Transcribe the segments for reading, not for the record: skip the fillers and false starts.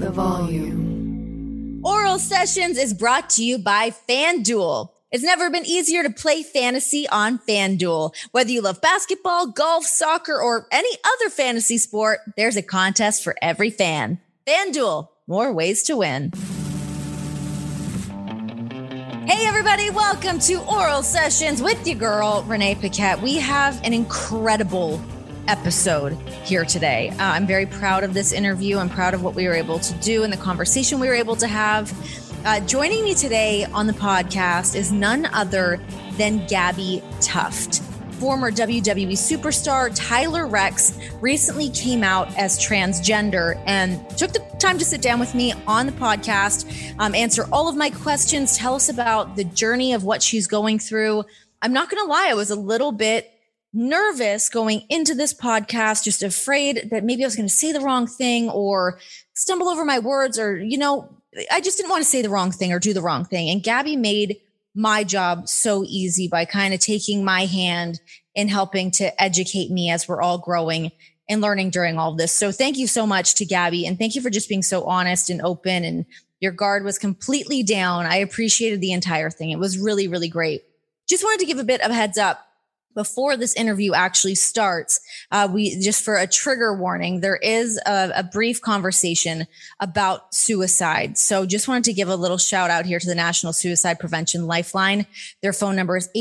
the volume. Oral Sessions is brought to you by FanDuel. It's never been easier to play fantasy on FanDuel. Whether you love basketball, golf, soccer, or any other fantasy sport, there's a contest for every fan. FanDuel, more ways to win. Hey everybody, welcome to Oral Sessions with your girl, Renee Paquette. We have an incredible episode here today. I'm very proud of this interview. I'm proud of what we were able to do and the conversation we were able to have. Joining me today on the podcast is none other than Gabby Tuft. Former WWE superstar Tyler Rex recently came out as transgender and took the time to sit down with me on the podcast, answer all of my questions, tell us about the journey of what she's going through. I'm not going to lie, I was a little bit nervous going into this podcast, just afraid that maybe I was going to say the wrong thing or stumble over my words, or, I just didn't want to say the wrong thing or do the wrong thing. And Gabby made my job so easy by kind of taking my hand and helping to educate me as we're all growing and learning during all of this. So thank you so much to Gabby. And thank you for just being so honest and open. And your guard was completely down. I appreciated the entire thing. It was really, really great. Just wanted to give a bit of a heads up before this interview actually starts. We just, for a trigger warning, there is a brief conversation about suicide. So just wanted to give a little shout out here to the National Suicide Prevention Lifeline. Their phone number is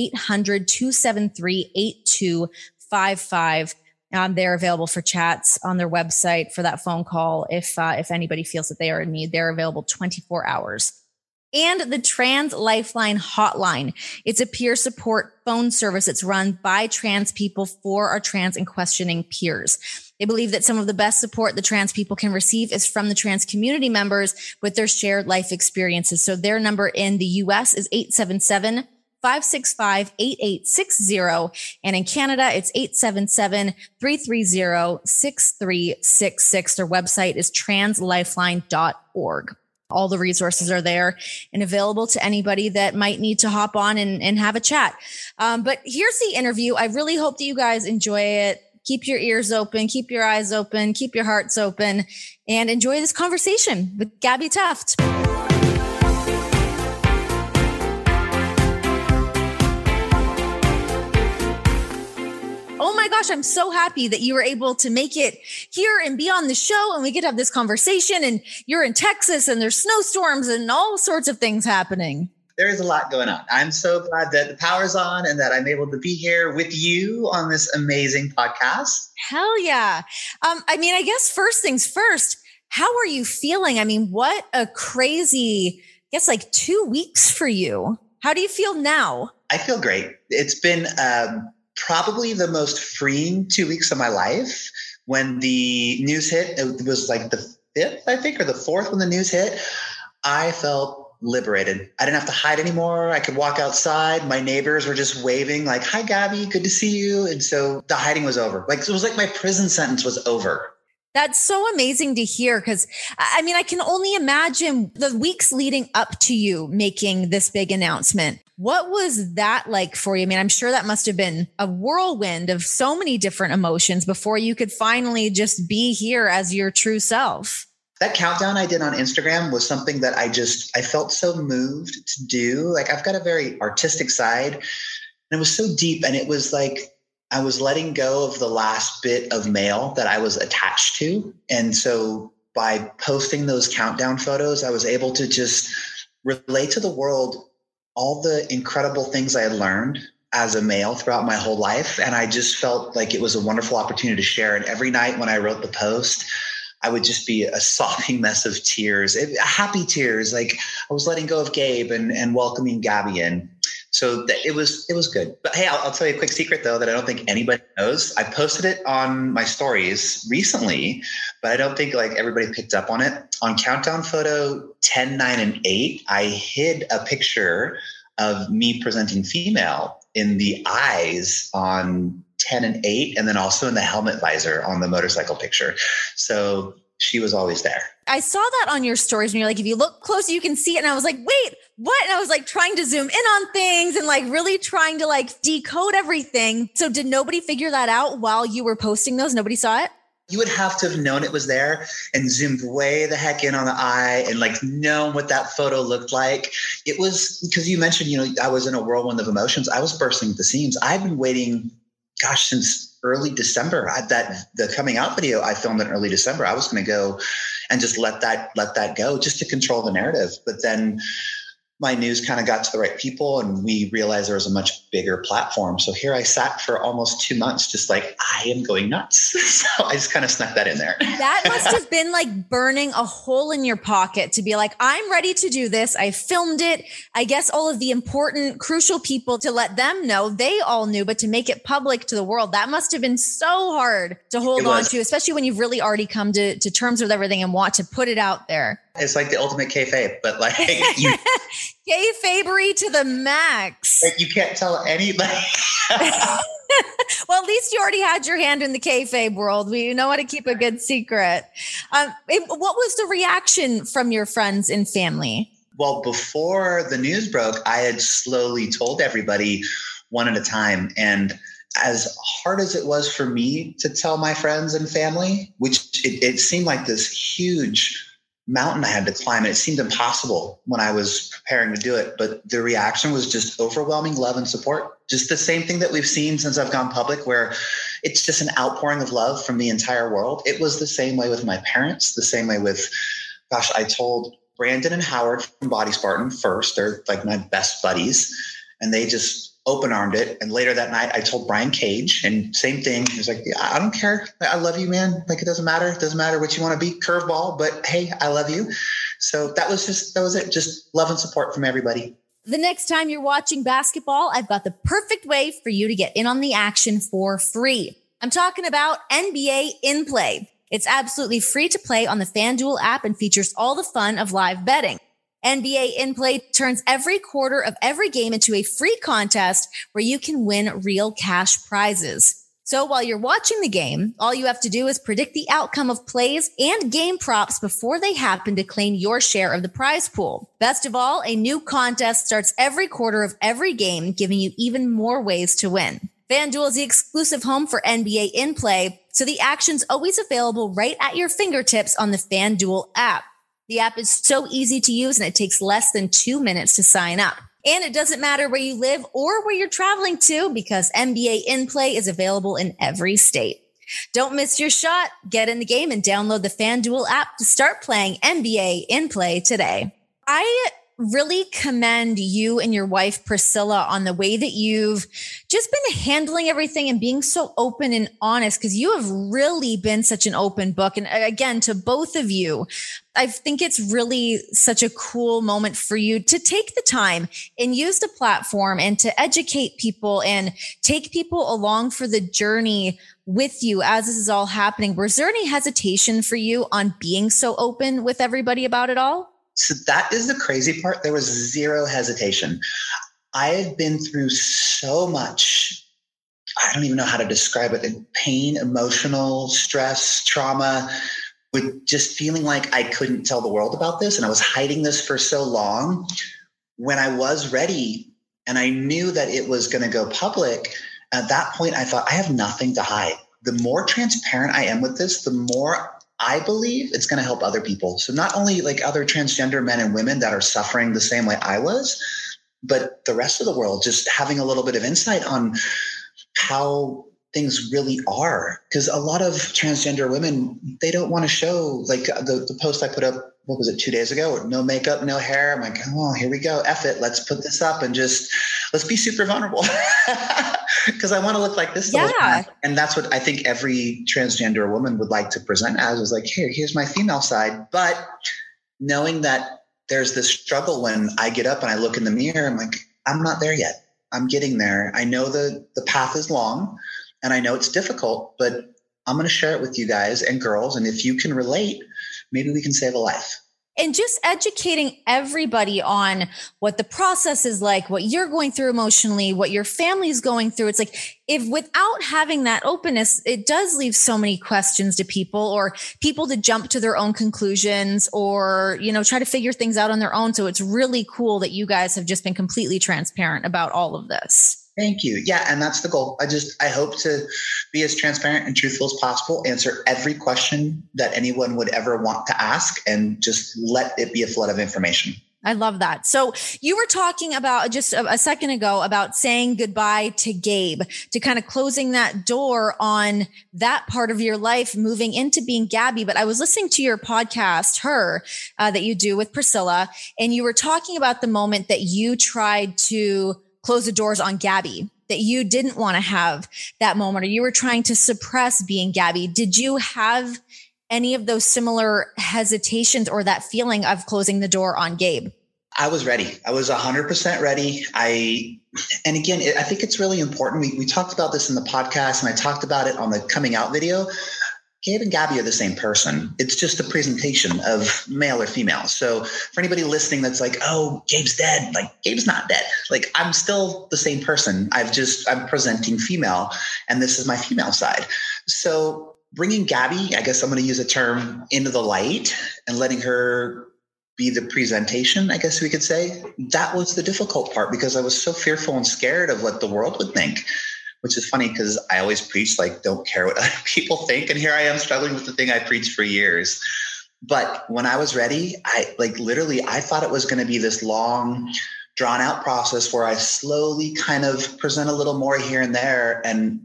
800-273-8255. They're available for chats on their website for that phone call. If anybody feels that they are in need, they're available 24 hours. And the Trans Lifeline Hotline. It's a peer support phone service that's run by trans people for our trans and questioning peers. They believe that some of the best support the trans people can receive is from the trans community members with their shared life experiences. So their number in the US is 877-565-8860. And in Canada, it's 877-330-6366. Their website is translifeline.org. All the resources are there and available to anybody that might need to hop on and have a chat. But here's the interview. I really hope that you guys enjoy it. Keep your ears open, keep your eyes open, keep your hearts open, and enjoy this conversation with Gabby Tuft. Oh my gosh, I'm so happy that you were able to make it here and be on the show and we get to have this conversation, and you're in Texas and there's snowstorms and all sorts of things happening. There is a lot going on. I'm so glad that the power's on and that I'm able to be here with you on this amazing podcast. Hell yeah. I guess first things first, how are you feeling? What a crazy, 2 weeks for you. How do you feel now? I feel great. It's been probably the most freeing 2 weeks of my life. When the news hit, it was like the 5th, I think, or the 4th when the news hit. I felt liberated. I didn't have to hide anymore. I could walk outside. My neighbors were just waving like, "Hi, Gabby, good to see you." And so the hiding was over. It was like my prison sentence was over. That's so amazing to hear, because I can only imagine the weeks leading up to you making this big announcement. What was that like for you? I'm sure that must have been a whirlwind of so many different emotions before you could finally just be here as your true self. That countdown I did on Instagram was something that I felt so moved to do. I've got a very artistic side, and it was so deep, and it was like I was letting go of the last bit of mail that I was attached to. And so by posting those countdown photos, I was able to just relate to the world all the incredible things I had learned as a male throughout my whole life. And I just felt like it was a wonderful opportunity to share. And every night when I wrote the post, I would just be a sobbing mess of tears, happy tears. I was letting go of Gabe and welcoming Gabby in. So it was good. But hey, I'll tell you a quick secret though that I don't think anybody knows. I posted it on my stories recently, but I don't think everybody picked up on it. On countdown photo 10, 9, and 8, I hid a picture of me presenting female in the eyes on 10 and 8, and then also in the helmet visor on the motorcycle picture. So she was always there. I saw that on your stories, and you're like, if you look close, you can see it. And I was like, wait, what? And I was trying to zoom in on things and really trying to decode everything. So did nobody figure that out while you were posting those? Nobody saw it? You would have to have known it was there and zoomed way the heck in on the eye and like known what that photo looked like. It was because you mentioned, I was in a whirlwind of emotions. I was bursting at the seams. I've been waiting, since early December. The coming out video I filmed in early December. I was going to go and just let that go just to control the narrative. But then my news kind of got to the right people and we realized there was a much bigger platform. So here I sat for almost 2 months, just like, I am going nuts. So I just kind of snuck that in there. That must have been like burning a hole in your pocket to be like, I'm ready to do this. I filmed it. I guess all of the important, crucial people to let them know, they all knew, but to make it public to the world, that must have been so hard to hold on to, especially when you've really already come to terms with everything and want to put it out there. It's like the ultimate kayfabe, but like kayfabery to the max. Like you can't tell anybody. Well, at least you already had your hand in the kayfabe world. We know how to keep a good secret. What was the reaction from your friends and family? Well, before the news broke, I had slowly told everybody one at a time. And as hard as it was for me to tell my friends and family, which it seemed like this huge mountain I had to climb, and it seemed impossible when I was preparing to do it. But the reaction was just overwhelming love and support. Just the same thing that we've seen since I've gone public, where it's just an outpouring of love from the entire world. It was the same way with my parents, the same way with, I told Brandon and Howard from Body Spartan first. They're like my best buddies, and they just open-armed it. And later that night, I told Brian Cage, and same thing. He was like, yeah, I don't care. I love you, man. Like, it doesn't matter. It doesn't matter what you want to be, curveball, but hey, I love you. So that was it. Just love and support from everybody. The next time you're watching basketball, I've got the perfect way for you to get in on the action for free. I'm talking about NBA In-Play. It's absolutely free to play on the FanDuel app and features all the fun of live betting. NBA In-Play turns every quarter of every game into a free contest where you can win real cash prizes. So while you're watching the game, all you have to do is predict the outcome of plays and game props before they happen to claim your share of the prize pool. Best of all, a new contest starts every quarter of every game, giving you even more ways to win. FanDuel is the exclusive home for NBA In-Play, so the action's always available right at your fingertips on the FanDuel app. The app is so easy to use and it takes less than 2 minutes to sign up. And it doesn't matter where you live or where you're traveling to because NBA In-Play is available in every state. Don't miss your shot. Get in the game and download the FanDuel app to start playing NBA In-Play today. I really commend you and your wife, Priscilla, on the way that you've just been handling everything and being so open and honest, because you have really been such an open book. And again, to both of you, I think it's really such a cool moment for you to take the time and use the platform and to educate people and take people along for the journey with you as this is all happening. Was there any hesitation for you on being so open with everybody about it all? So that is the crazy part. There was zero hesitation. I had been through so much. I don't even know how to describe it. Pain, emotional stress, trauma, with just feeling like I couldn't tell the world about this. And I was hiding this for so long. When I was ready and I knew that it was going to go public, at that point, I thought I have nothing to hide. The more transparent I am with this, the more I believe it's going to help other people. So not only like other transgender men and women that are suffering the same way I was, but the rest of the world, just having a little bit of insight on how things really are. Because a lot of transgender women, they don't want to show, like the post I put up, what was it, 2 days ago? No makeup, no hair. I'm like, oh, here we go. F it. Let's put this up and just, let's be super vulnerable. Because I want to look like this. Yeah. And that's what I think every transgender woman would like to present as, is like, here's my female side. But knowing that there's this struggle when I get up and I look in the mirror, I'm like, I'm not there yet. I'm getting there. I know the path is long and I know it's difficult, but I'm going to share it with you guys and girls. And if you can relate, maybe we can save a life. And just educating everybody on what the process is like, what you're going through emotionally, what your family's going through. It's like, if without having that openness, it does leave so many questions to people, or people to jump to their own conclusions, or, try to figure things out on their own. So it's really cool that you guys have just been completely transparent about all of this. Thank you. Yeah. And that's the goal. I hope to be as transparent and truthful as possible, answer every question that anyone would ever want to ask, and just let it be a flood of information. I love that. So you were talking about just a second ago about saying goodbye to Gabe, to kind of closing that door on that part of your life, moving into being Gabby. But I was listening to your podcast, that you do with Priscilla, and you were talking about the moment that you tried to close the doors on Gabby, that you didn't want to have that moment, or you were trying to suppress being Gabby. Did you have any of those similar hesitations or that feeling of closing the door on Gabe? I was ready. I was 100% ready. And again, I think it's really important. We talked about this in the podcast, and I talked about it on the coming out video. Gabe and Gabby are the same person. It's just a presentation of male or female. So for anybody listening that's like, oh, Gabe's dead. Like, Gabe's not dead. Like, I'm still the same person. I'm presenting female, and this is my female side. So bringing Gabby, I guess I'm going to use a term, into the light and letting her be the presentation, I guess we could say, that was the difficult part, because I was so fearful and scared of what the world would think, which is funny because I always preach, like, don't care what other people think. And here I am struggling with the thing I preached for years. But when I was ready, I thought it was going to be this long, drawn out process where I slowly kind of present a little more here and there. And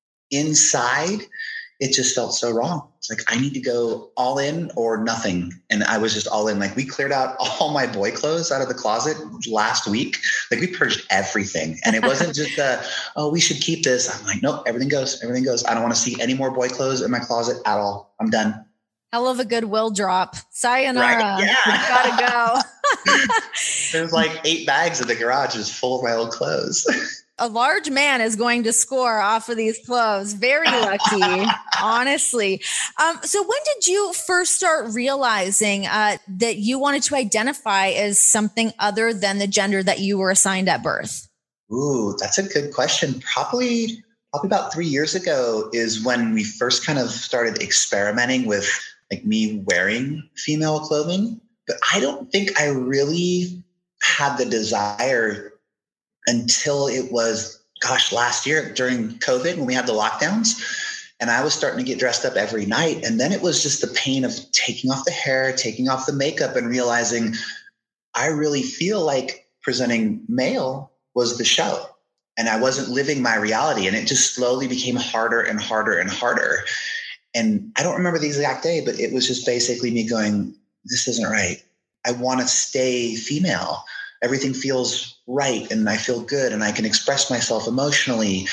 inside, it just felt so wrong. It's like, I need to go all in or nothing. And I was just all in. Like, we cleared out all my boy clothes out of the closet last week. Like, we purged everything. And it wasn't just we should keep this. I'm like, nope, everything goes. I don't want to see any more boy clothes in my closet at all. I'm done. Hell of a goodwill drop. Sayonara. Right? Yeah. Gotta go. There's like 8 bags in the garage just full of my old clothes. A large man is going to score off of these clothes. Very lucky, honestly. So when did you first start realizing that you wanted to identify as something other than the gender that you were assigned at birth? Ooh, that's a good question. Probably about 3 years ago is when we first kind of started experimenting with, like, me wearing female clothing. But I don't think I really had the desire until it was, last year during COVID, when we had the lockdowns, and I was starting to get dressed up every night. And then it was just the pain of taking off the hair, taking off the makeup, and realizing I really feel like presenting male was the show, and I wasn't living my reality. And it just slowly became harder and harder and harder. And I don't remember the exact day, but it was just basically me going, this isn't right. I want to stay female. Everything feels right, and I feel good, and I can express myself emotionally.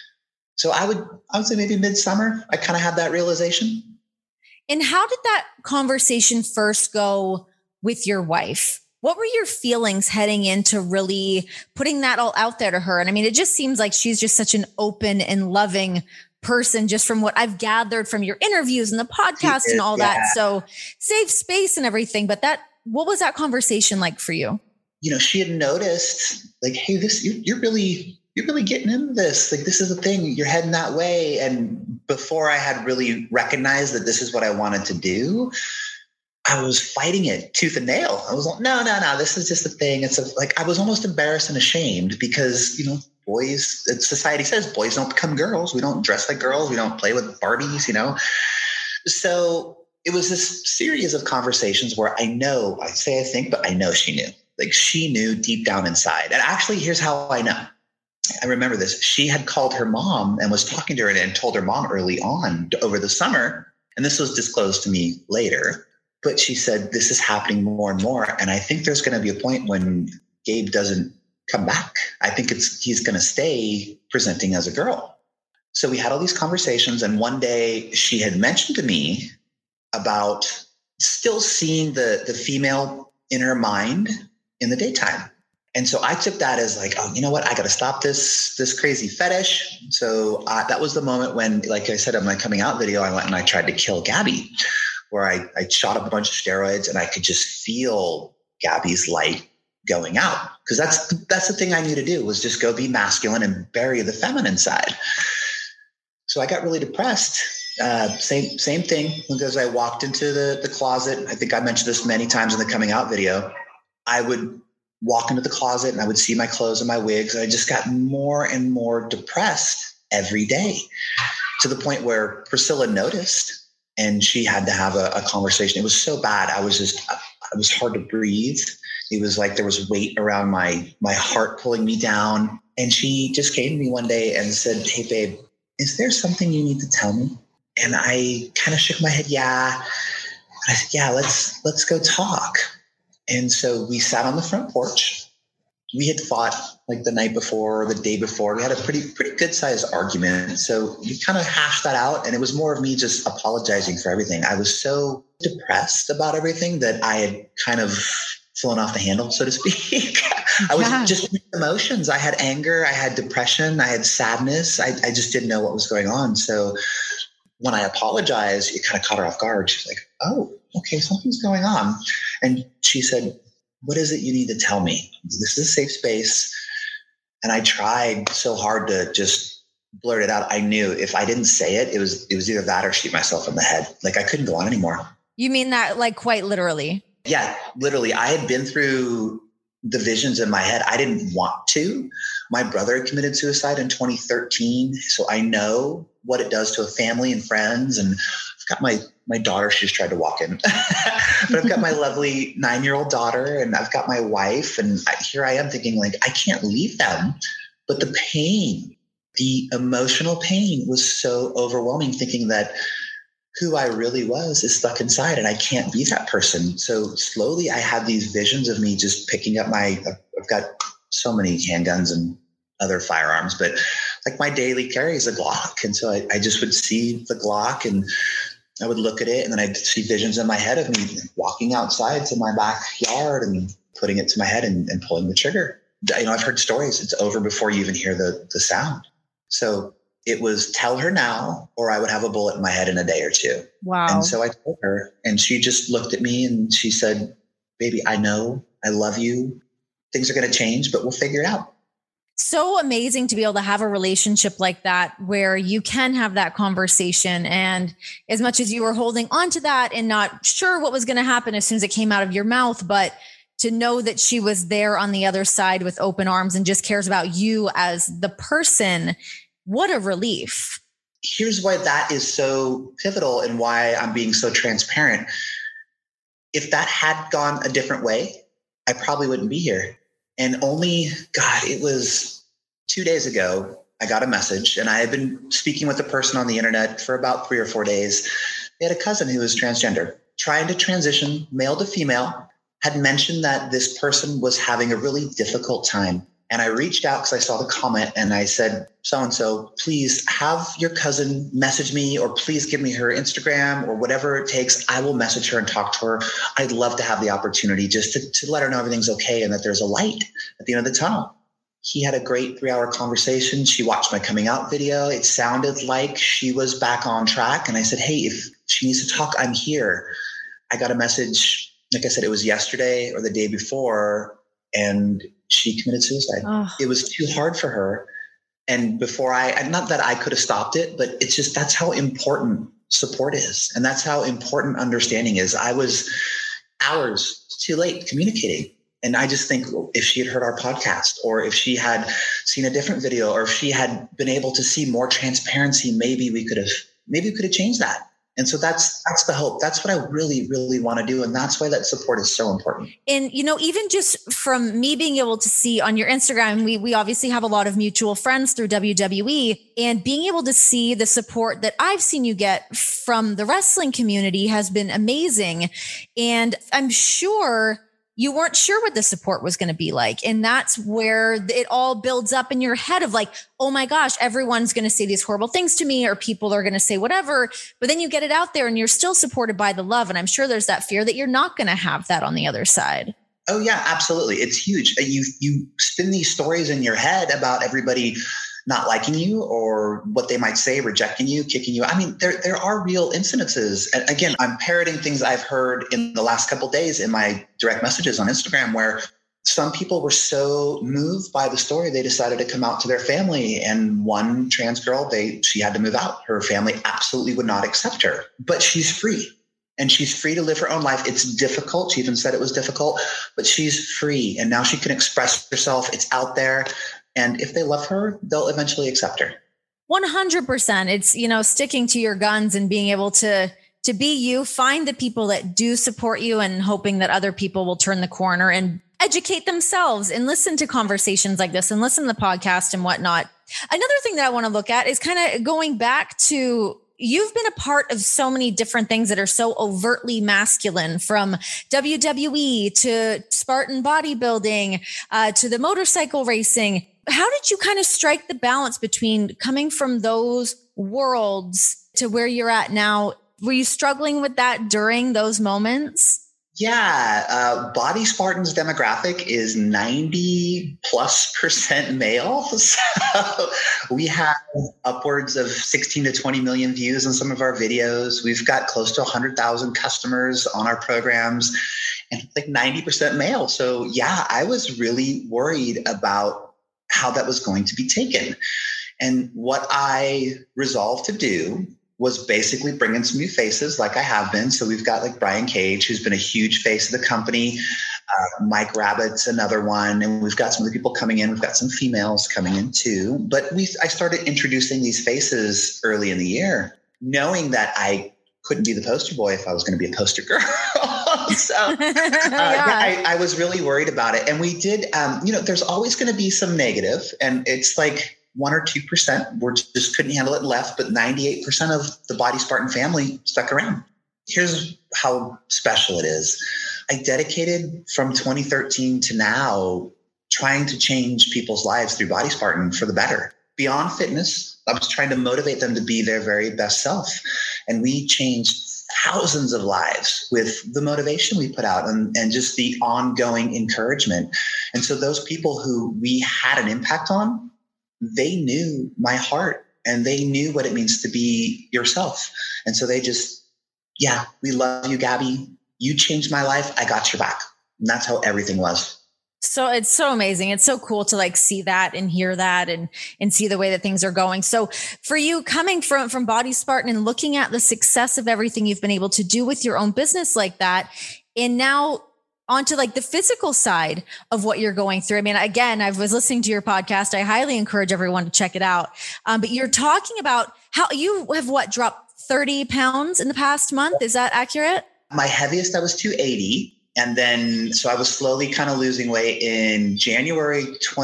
So I would say maybe midsummer, I kind of had that realization. And how did that conversation first go with your wife? What were your feelings heading into really putting that all out there to her? And I mean, it just seems like she's just such an open and loving person, just from what I've gathered from your interviews and the podcast and all that. So safe space and everything. But what was that conversation like for you? You know, she had noticed, like, hey, you're really getting into this. Like, this is a thing. You're heading that way. And before I had really recognized that this is what I wanted to do, I was fighting it tooth and nail. I was like, no, this is just a thing. I was almost embarrassed and ashamed because, you know, boys, society says boys don't become girls. We don't dress like girls. We don't play with Barbies, you know? So it was this series of conversations where I know she knew. Like, she knew deep down inside. And actually, here's how I know. I remember this. She had called her mom and was talking to her and told her mom early on over the summer. And this was disclosed to me later. But she said, this is happening more and more. And I think there's going to be a point when Gabe doesn't come back. I think he's going to stay presenting as a girl. So we had all these conversations. And one day she had mentioned to me about still seeing the female in her mind in the daytime. And so I took that as like, oh, you know what? I got to stop this crazy fetish. So that was the moment when, like I said, in my coming out video, I went and I tried to kill Gabby, where I shot up a bunch of steroids and I could just feel Gabby's light going out. Because that's the thing I knew to do, was just go be masculine and bury the feminine side. So I got really depressed. Same thing. As I walked into the closet, I think I mentioned this many times in the coming out video, I would walk into the closet and I would see my clothes and my wigs. And I just got more and more depressed every day, to the point where Priscilla noticed and she had to have a conversation. It was so bad. It was hard to breathe. It was like there was weight around my heart pulling me down. And she just came to me one day and said, "Hey, babe, is there something you need to tell me?" And I kind of shook my head. Yeah. And I said, "Yeah, let's go talk." And so we sat on the front porch. We had fought like the night before, or the day before. We had a pretty good sized argument. So we kind of hashed that out. And it was more of me just apologizing for everything. I was so depressed about everything that I had kind of flown off the handle, so to speak. I was just emotions. I had anger, I had depression, I had sadness. I just didn't know what was going on. So when I apologized, it kind of caught her off guard. She's like, "Oh, okay, something's going on." And she said, "What is it you need to tell me? This is a safe space." And I tried so hard to just blurt it out. I knew if I didn't say it, it was either that or shoot myself in the head. Like I couldn't go on anymore. You mean that like quite literally? Yeah, literally. I had been through the visions in my head. I didn't want to. My brother committed suicide in 2013. So I know what it does to a family and friends. And I've got my daughter, she just tried to walk in, but I've got my lovely 9-year-old daughter and I've got my wife. And here I am thinking like, I can't leave them. But the pain, the emotional pain was so overwhelming, thinking that who I really was is stuck inside and I can't be that person. So slowly I had these visions of me just picking up I've got so many handguns and other firearms, but like my daily carry is a Glock. And so I just would see the Glock and I would look at it and then I'd see visions in my head of me walking outside to my backyard and putting it to my head and pulling the trigger. You know, I've heard stories. It's over before you even hear the sound. So it was tell her now, or I would have a bullet in my head in a day or two. Wow. And so I told her and she just looked at me and she said, "Baby, I know, I love you. Things are going to change, but we'll figure it out." So amazing to be able to have a relationship like that, where you can have that conversation. And as much as you were holding on to that and not sure what was going to happen as soon as it came out of your mouth, but to know that she was there on the other side with open arms and just cares about you as the person. What a relief. Here's why that is so pivotal and why I'm being so transparent. If that had gone a different way, I probably wouldn't be here. And it was 2 days ago, I got a message and I had been speaking with a person on the internet for about 3 or 4 days. They had a cousin who was transgender, trying to transition male to female, had mentioned that this person was having a really difficult time. And I reached out because I saw the comment and I said, "So-and-so, please have your cousin message me, or please give me her Instagram or whatever it takes. I will message her and talk to her. I'd love to have the opportunity just to let her know everything's okay and that there's a light at the end of the tunnel." He had a great 3-hour conversation. She watched my coming out video. It sounded like she was back on track. And I said, "Hey, if she needs to talk, I'm here." I got a message, like I said, it was yesterday or the day before, and she committed suicide. Oh. It was too hard for her. And before not that I could have stopped it, but it's just, that's how important support is. And that's how important understanding is. I was hours too late communicating. And I just think, well, if she had heard our podcast, or if she had seen a different video, or if she had been able to see more transparency, maybe we could have changed that. And so that's the hope. That's what I really, really want to do. And that's why that support is so important. And, even just from me being able to see on your Instagram, we obviously have a lot of mutual friends through WWE, and being able to see the support that I've seen you get from the wrestling community has been amazing. And I'm sure you weren't sure what the support was going to be like. And that's where it all builds up in your head of like, oh my gosh, everyone's going to say these horrible things to me, or people are going to say whatever. But then you get it out there and you're still supported by the love. And I'm sure there's that fear that you're not going to have that on the other side. Oh yeah, absolutely. It's huge. You spin these stories in your head about everybody not liking you or what they might say, rejecting you, kicking you. I mean, there are real incidences. And again, I'm parroting things I've heard in the last couple of days in my direct messages on Instagram, where some people were so moved by the story, they decided to come out to their family. And one trans girl, she had to move out. Her family absolutely would not accept her, but she's free. and she's free to live her own life. It's difficult. She even said it was difficult, but she's free. And now she can express herself. It's out there. And if they love her, they'll eventually accept her. 100%. It's, sticking to your guns and being able to be you, find the people that do support you, and hoping that other people will turn the corner and educate themselves and listen to conversations like this and listen to the podcast and whatnot. Another thing that I want to look at is kind of going back to, you've been a part of so many different things that are so overtly masculine, from WWE to Spartan bodybuilding, to the motorcycle racing. How did you kind of strike the balance between coming from those worlds to where you're at now? Were you struggling with that during those moments? Yeah. Body Spartans demographic is 90+% male. So we have upwards of 16 to 20 million views on some of our videos. We've got close to 100,000 customers on our programs, and like 90% male. So yeah, I was really worried about how that was going to be taken. And what I resolved to do was basically bring in some new faces, like I have been. So we've got like Brian Cage, who's been a huge face of the company. Mike Rabbit's another one. And we've got some other people coming in. We've got some females coming in too. But I started introducing these faces early in the year, knowing that I couldn't be the poster boy if I was going to be a poster girl. So I was really worried about it. And we did, there's always going to be some negative, and it's like 1 or 2% were just couldn't handle it and left, but 98% of the Body Spartan family stuck around. Here's how special it is. I dedicated from 2013 to now trying to change people's lives through Body Spartan for the better. Beyond fitness, I was trying to motivate them to be their very best self. And we changed thousands of lives with the motivation we put out and just the ongoing encouragement. And so those people who we had an impact on, they knew my heart and they knew what it means to be yourself. And so they just, we love you, Gabby. You changed my life. I got your back. And that's how everything was. So it's so amazing. It's so cool to like see that and hear that and see the way that things are going. So for you, coming from Body Spartan and looking at the success of everything you've been able to do with your own business like that, and now onto like the physical side of what you're going through. I mean, again, I was listening to your podcast. I highly encourage everyone to check it out. But you're talking about how you have dropped 30 pounds in the past month. Is that accurate? My heaviest, I was 280. And then, so I was slowly kind of losing weight. In January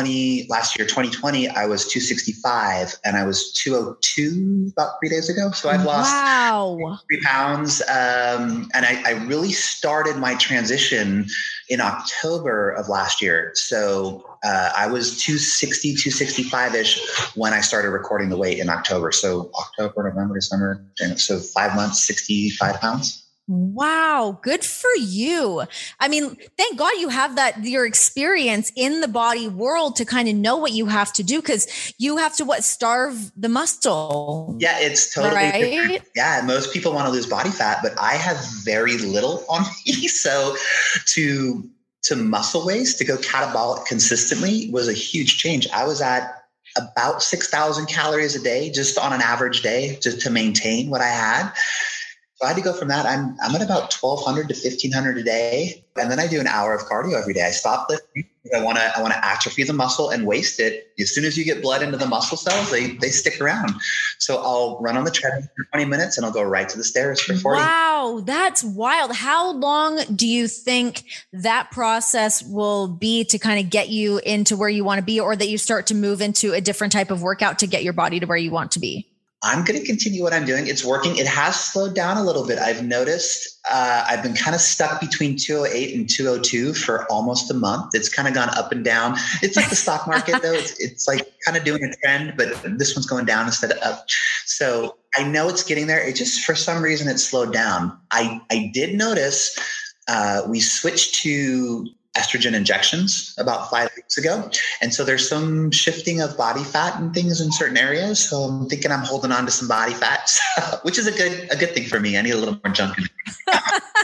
2020, I was 265 and I was 202 about 3 days ago. So I've lost 3 pounds. And I really started my transition in October of last year. So I was 260, 265-ish when I started recording the weight in October. So October, November, December. So 5 months, 65 pounds. Wow. Good for you. I mean, thank God you have your experience in the body world to kind of know what you have to do, because you have to starve the muscle. Yeah, it's totally right. Different. Yeah. Most people want to lose body fat, but I have very little on me. So to muscle waste, to go catabolic consistently was a huge change. I was at about 6,000 calories a day, just on an average day, just to maintain what I had. So I had to go from that. I'm at about 1,200 to 1,500 a day. And then I do an hour of cardio every day. I stop lifting. I want to atrophy the muscle and waste it. As soon as you get blood into the muscle cells, they stick around. So I'll run on the treadmill for 20 minutes and I'll go right to the stairs for 40. Wow, that's wild. How long do you think that process will be to kind of get you into where you want to be, or that you start to move into a different type of workout to get your body to where you want to be? I'm going to continue what I'm doing. It's working. It has slowed down a little bit. I've noticed I've been kind of stuck between 208 and 202 for almost a month. It's kind of gone up and down. It's like the stock market, though. It's like kind of doing a trend, but this one's going down instead of up. So I know it's getting there. It just, for some reason, it slowed down. I did notice we switched to estrogen injections about 5 weeks ago. And so there's some shifting of body fat and things in certain areas. So I'm thinking I'm holding on to some body fat, which is a good thing for me. I need a little more junk in me.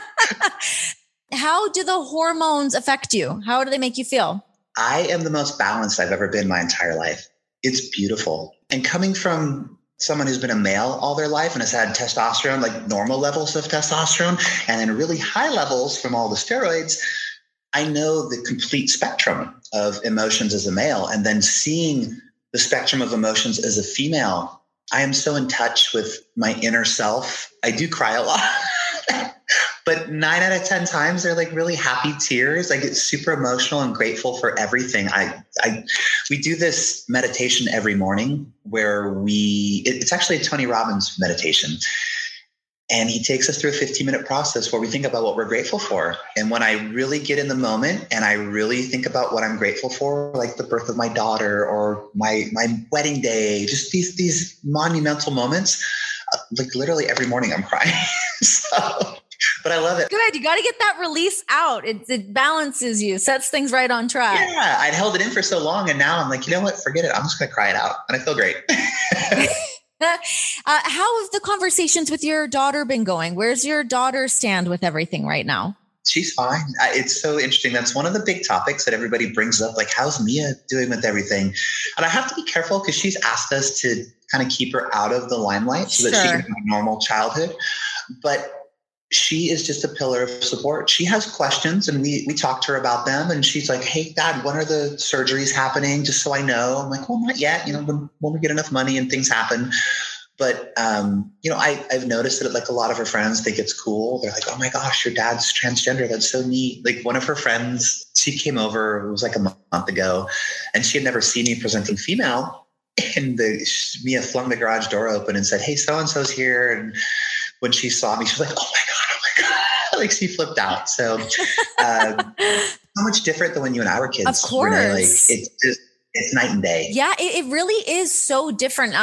How do the hormones affect you? How do they make you feel? I am the most balanced I've ever been my entire life. It's beautiful. And coming from someone who's been a male all their life and has had testosterone, like normal levels of testosterone, and then really high levels from all the steroids, I know the complete spectrum of emotions as a male. And then seeing the spectrum of emotions as a female, I am so in touch with my inner self. I do cry a lot. But 9 out of 10 times they're like really happy tears. I get super emotional and grateful for everything. We do this meditation every morning where it's actually a Tony Robbins meditation. And he takes us through a 15-minute process where we think about what we're grateful for. And when I really get in the moment and I really think about what I'm grateful for, like the birth of my daughter or my wedding day, just these monumental moments, like literally every morning I'm crying. But I love it. Good. You got to get that release out. It balances you, sets things right on track. Yeah. I'd held it in for so long. And now I'm like, you know what? Forget it. I'm just going to cry it out. And I feel great. How have the conversations with your daughter been going? Where's your daughter stand with everything right now? She's fine. It's so interesting. That's one of the big topics that everybody brings up. Like, how's Mia doing with everything? And I have to be careful because she's asked us to kind of keep her out of the limelight so that she can have a normal childhood. But she is just a pillar of support. She has questions and we talk to her about them. And she's like, hey, Dad, when are the surgeries happening? Just so I know. I'm like, well, not yet. When we get enough money and things happen. But, I've noticed that like a lot of her friends think it's cool. They're like, oh my gosh, your dad's transgender. That's so neat. Like one of her friends, she came over, it was like a month ago, and she had never seen me presenting female. And Mia flung the garage door open and said, hey, so-and-so's here. And when she saw me, she was like, oh my God. Like she flipped out. So how much different than when you and I were kids. Of course. Renee, like it's night and day. Yeah, it really is so different.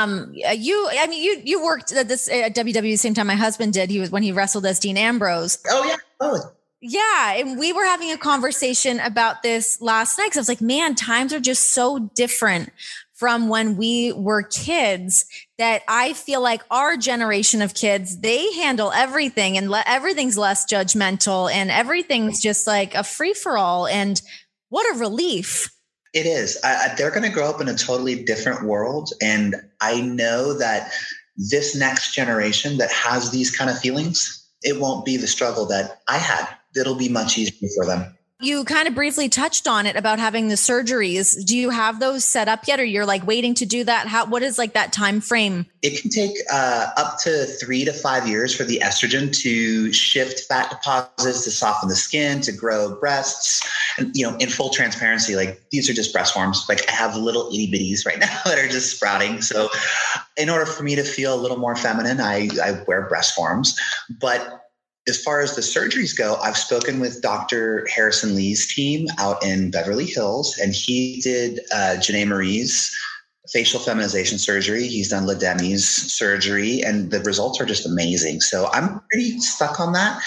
You worked at this at WWE the same time my husband did. When he wrestled as Dean Ambrose. Oh yeah. Oh. Yeah. And we were having a conversation about this last night. Cause I was like, man, times are just so different from when we were kids that I feel like our generation of kids, they handle everything and everything's less judgmental and everything's just like a free for all. And what a relief. It is. They're going to grow up in a totally different world. And I know that this next generation that has these kind of feelings, it won't be the struggle that I had. It'll be much easier for them. You kind of briefly touched on it about having the surgeries. Do you have those set up yet, or you're like waiting to do that? What is like that time frame? It can take up to 3 to 5 years for the estrogen to shift fat deposits, to soften the skin, to grow breasts. And, in full transparency, like these are just breast forms. Like I have little itty bitties right now that are just sprouting. So in order for me to feel a little more feminine, I wear breast forms. But as far as the surgeries go, I've spoken with Dr. Harrison Lee's team out in Beverly Hills, and he did Janae Marie's facial feminization surgery. He's done LaDemi's surgery, and the results are just amazing. So I'm pretty stuck on that.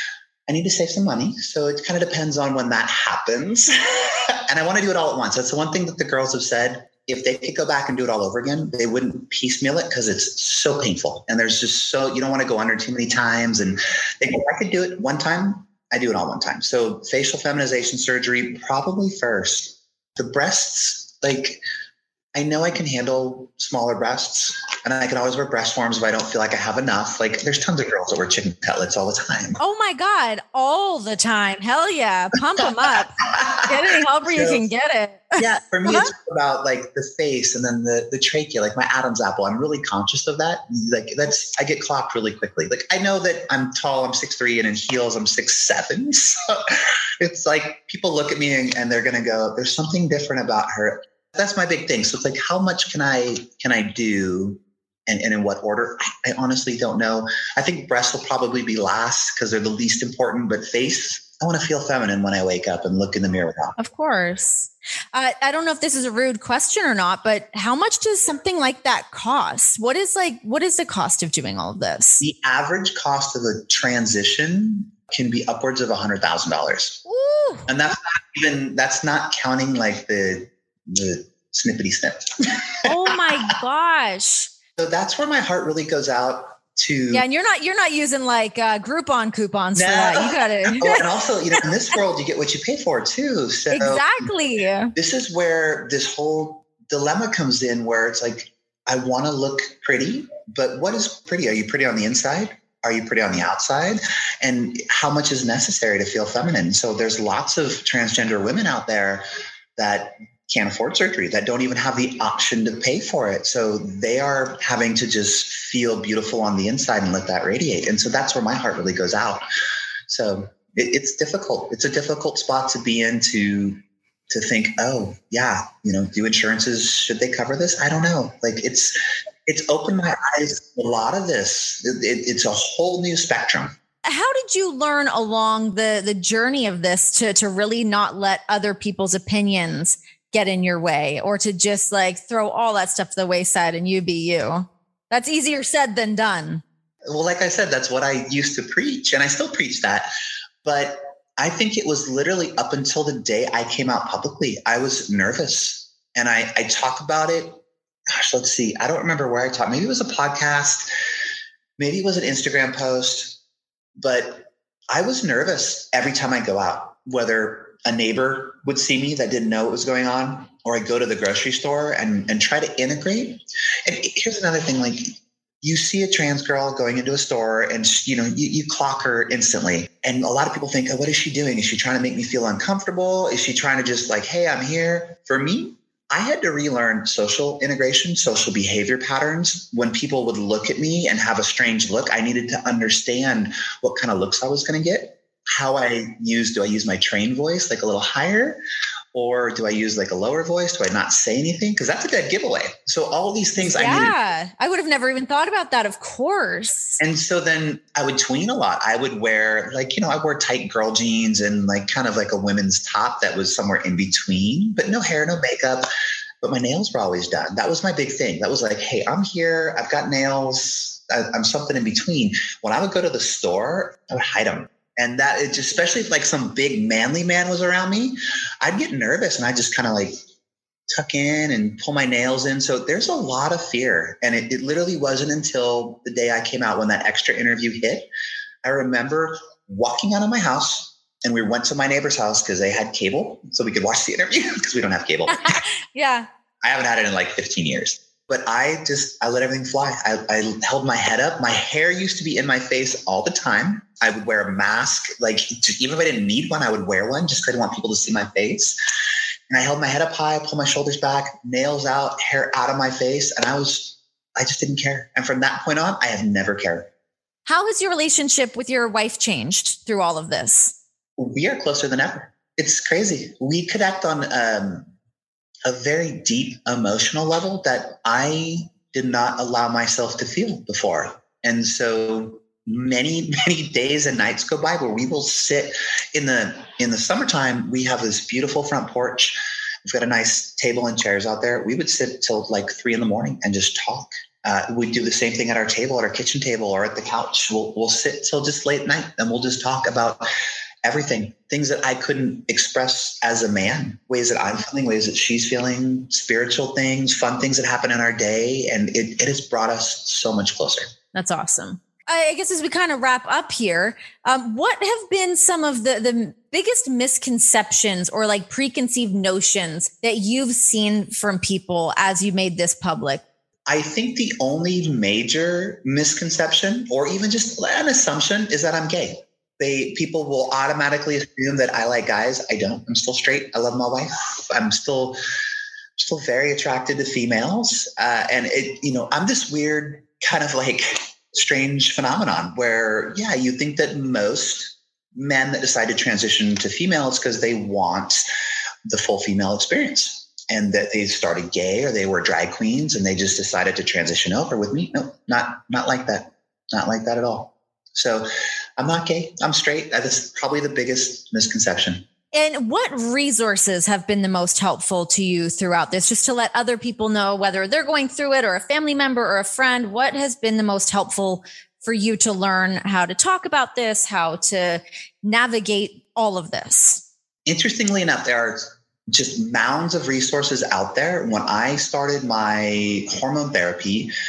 I need to save some money. So it kind of depends on when that happens. And I want to do it all at once. That's the one thing that the girls have said. If they could go back and do it all over again, they wouldn't piecemeal it because it's so painful. And there's just you don't want to go under too many times. And if I could do it one time, I do it all one time. So facial feminization surgery, probably first. The breasts, like I know I can handle smaller breasts and I can always wear breast forms if I don't feel like I have enough. Like there's tons of girls that wear chicken cutlets all the time. Oh my God. All the time. Hell yeah. Pump them up. Get any help where you can get it. Yeah. For me, it's about like the face and then the trachea, like my Adam's apple. I'm really conscious of that. Like I get clocked really quickly. Like I know that I'm tall, I'm 6'3", and in heels, I'm 6'7". So it's like people look at me and they're going to go, there's something different about her. That's my big thing. So it's like, how much can I do and in what order? I honestly don't know. I think breasts will probably be last because they're the least important, but face, I want to feel feminine when I wake up and look in the mirror now. Of course. I don't know if this is a rude question or not, but how much does something like that cost? What is the cost of doing all of this? The average cost of a transition can be upwards of $100,000. Ooh. And that's not counting like the snippety snip. Oh my gosh. So that's where my heart really goes out to. Yeah. And you're not using like Groupon coupons for that. You got it. And also, in this world, you get what you pay for too. So exactly. This is where this whole dilemma comes in, where it's like, I want to look pretty, but what is pretty? Are you pretty on the inside? Are you pretty on the outside? And how much is necessary to feel feminine? So there's lots of transgender women out there that can't afford surgery, that don't even have the option to pay for it. So they are having to just feel beautiful on the inside and let that radiate. And so that's where my heart really goes out. So it's difficult. It's a difficult spot to be in, to think, oh yeah, do insurances, should they cover this? I don't know. Like it's opened my eyes to a lot of this. It's a whole new spectrum. How did you learn along the journey of this to really not let other people's opinions get in your way, or to just like throw all that stuff to the wayside and you be you? That's easier said than done. Well, like I said, that's what I used to preach, and I still preach that. But I think it was literally up until the day I came out publicly, I was nervous, and I talk about it. Gosh, let's see. I don't remember where I talked. Maybe it was a podcast. Maybe it was an Instagram post, but I was nervous every time I go out, whether a neighbor would see me that didn't know what was going on, or I go to the grocery store and try to integrate. And here's another thing, like you see a trans girl going into a store and you clock her instantly. And a lot of people think, oh, what is she doing? Is she trying to make me feel uncomfortable? Is she trying to just like, hey, I'm here? For me, I had to relearn social integration, social behavior patterns. When people would look at me and have a strange look, I needed to understand what kind of looks I was going to get. Do I use my trained voice like a little higher, or do I use like a lower voice? Do I not say anything? Because that's a dead giveaway. So all these things I would have never even thought about that, of course. And so then I would tween a lot. I would wear I wore tight girl jeans and like kind of like a women's top that was somewhere in between, but no hair, no makeup. But my nails were always done. That was my big thing. That was like, hey, I'm here. I've got nails. I'm something in between. When I would go to the store, I would hide them. And that it just, especially if like some big manly man was around me, I'd get nervous and I just kind of like tuck in and pull my nails in. So there's a lot of fear. And it literally wasn't until the day I came out when that extra interview hit. I remember walking out of my house, and we went to my neighbor's house because they had cable so we could watch the interview, because we don't have cable. Yeah. I haven't had it in like 15 years. But I let everything fly. I held my head up. My hair used to be in my face all the time. I would wear a mask. Like, even if I didn't need one, I would wear one just because I didn't want people to see my face. And I held my head up high, pulled my shoulders back, nails out, hair out of my face. And I just didn't care. And from that point on, I have never cared. How has your relationship with your wife changed through all of this? We are closer than ever. It's crazy. We connect on a very deep emotional level that I did not allow myself to feel before. And so many, many days and nights go by where we will sit in the summertime. We have this beautiful front porch. We've got a nice table and chairs out there. We would sit till like 3 a.m. and just talk. We'd do the same thing at our table, at our kitchen table, or at the couch. We'll sit till just late at night, and we'll just talk about everything, things that I couldn't express as a man, ways that I'm feeling, ways that she's feeling, spiritual things, fun things that happen in our day. And it has brought us so much closer. That's awesome. I guess as we kind of wrap up here, what have been some of the biggest misconceptions or like preconceived notions that you've seen from people as you made this public? I think the only major misconception, or even just an assumption, is that I'm gay. People will automatically assume that I like guys. I don't. I'm still straight. I love my wife. I'm still very attracted to females. And I'm this weird kind of like strange phenomenon where, yeah, you think that most men that decide to transition to female, it's because they want the full female experience, and that they started gay or they were drag queens and they just decided to transition over. With me, no, not like that. Not like that at all. So I'm not gay. I'm straight. That's probably the biggest misconception. And what resources have been the most helpful to you throughout this, just to let other people know, whether they're going through it or a family member or a friend, what has been the most helpful for you to learn how to talk about this, how to navigate all of this? Interestingly enough, there are just mounds of resources out there. When I started my hormone therapy,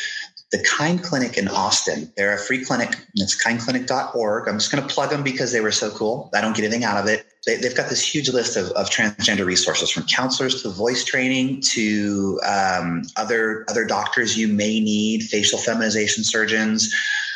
the Kind Clinic in Austin. They're a free clinic. It's kindclinic.org. I'm just going to plug them because they were so cool. I don't get anything out of it. They've got this huge list of transgender resources, from counselors to voice training to other doctors you may need, facial feminization surgeons,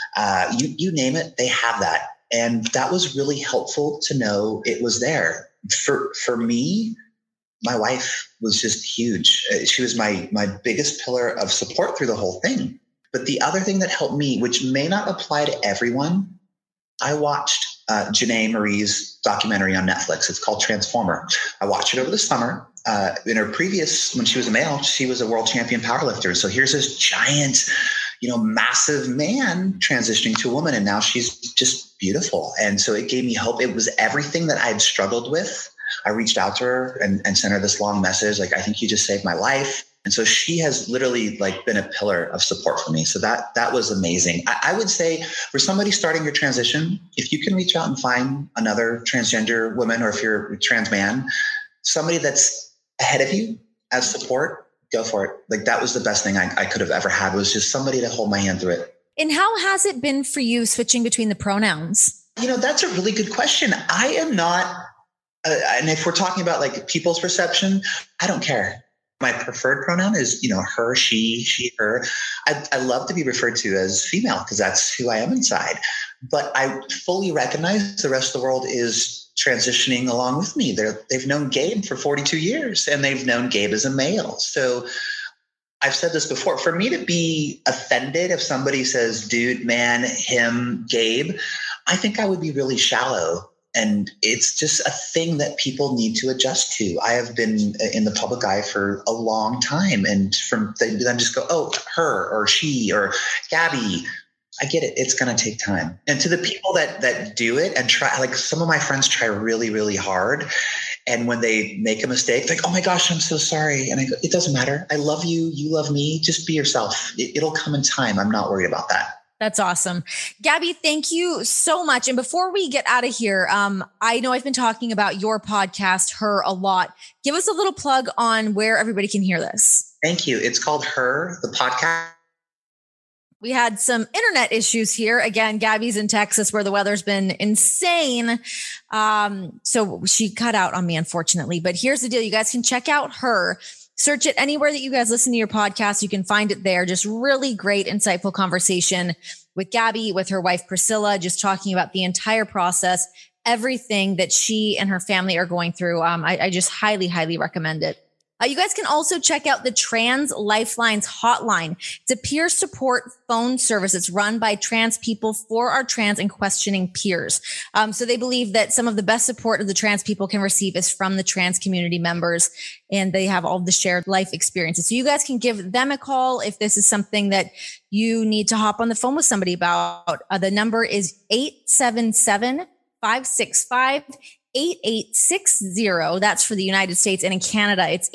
you name it, they have that. And that was really helpful to know it was there. For me, my wife was just huge. She was my biggest pillar of support through the whole thing. But the other thing that helped me, which may not apply to everyone, I watched Janae Marie's documentary on Netflix. It's called Transformer. I watched it over the summer. In her previous, when she was a male, she was a world champion powerlifter. So here's this giant, massive man transitioning to a woman, and now she's just beautiful. And so it gave me hope. It was everything that I'd struggled with. I reached out to her and sent her this long message, like, I think you just saved my life. And so she has literally been a pillar of support for me. So that was amazing. I would say for somebody starting your transition, if you can reach out and find another transgender woman, or if you're a trans man, somebody that's ahead of you as support, go for it. That was the best thing I could have ever had, was just somebody to hold my hand through it. And how has it been for you switching between the pronouns? That's a really good question. I am not, and if we're talking about people's perception, I don't care. My preferred pronoun is, her, she, her. I love to be referred to as female because that's who I am inside. But I fully recognize the rest of the world is transitioning along with me. They've known Gabe for 42 years and they've known Gabe as a male. So I've said this before, for me to be offended if somebody says dude, man, him, Gabe, I think I would be really shallow. And it's just a thing that people need to adjust to. I have been in the public eye for a long time. And from then just go, oh, her or she or Gabby, I get it. It's going to take time. And to the people that do it and try, some of my friends try really, really hard. And when they make a mistake, oh my gosh, I'm so sorry. And I go, it doesn't matter. I love you. You love me. Just be yourself. It'll come in time. I'm not worried about that. That's awesome. Gabby, thank you so much. And before we get out of here, I know I've been talking about your podcast, Her, a lot. Give us a little plug on where everybody can hear this. Thank you. It's called Her, the podcast. We had some internet issues here. Again, Gabby's in Texas where the weather's been insane. So she cut out on me, unfortunately. But here's the deal. You guys can check out Her. Search it anywhere that you guys listen to your podcast. You can find it there. Just really great, insightful conversation with Gabby, with her wife, Priscilla, just talking about the entire process, everything that she and her family are going through. I just highly, highly recommend it. You guys can also check out the Trans Lifelines hotline. It's a peer support phone service. It's run by trans people for our trans and questioning peers. So they believe that some of the best support of the trans people can receive is from the trans community members, and they have all of the shared life experiences. So you guys can give them a call if this is something that you need to hop on the phone with somebody about. The number is 877-565-8860. That's for the United States. And in Canada, it's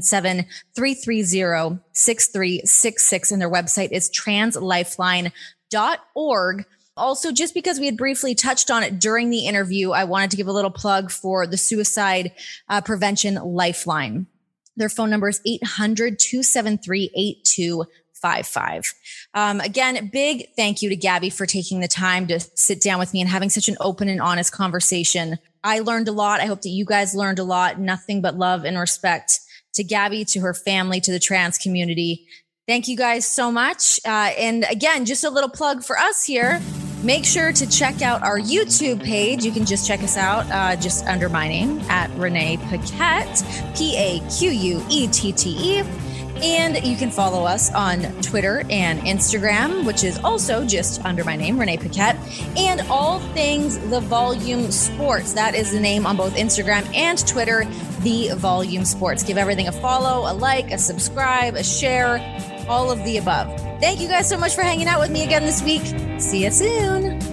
877-330-6366. And their website is translifeline.org. Also, just because we had briefly touched on it during the interview, I wanted to give a little plug for the Suicide Prevention Lifeline. Their phone number is 800-273-8255. Again, big thank you to Gabby for taking the time to sit down with me and having such an open and honest conversation. I learned a lot. I hope that you guys learned a lot. Nothing but love and respect to Gabby, to her family, to the trans community. Thank you guys so much. And again, just a little plug for us here. Make sure to check out our YouTube page. You can just check us out just under my name at Renee Paquette, Paquette. And you can follow us on Twitter and Instagram, which is also just under my name, Renee Paquette, and all things The Volume Sports. That is the name on both Instagram and Twitter, The Volume Sports. Give everything a follow, a like, a subscribe, a share, all of the above. Thank you guys so much for hanging out with me again this week. See you soon.